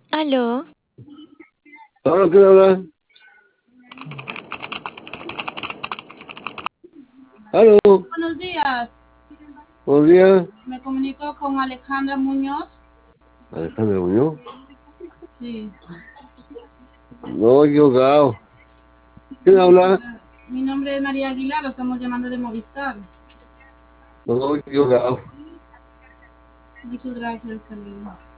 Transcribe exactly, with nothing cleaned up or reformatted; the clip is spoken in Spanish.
Aló, Ahora, ¿quién habla? Aló, Buenos días, buenos días. me comunico con Alejandra Muñoz. Alejandro Muñoz. Sí, No, equivocado. ¿Quién habla? mi nombre es María Aguilar, lo estamos llamando de Movistar. No, equivocado. Muchas gracias, hasta luego.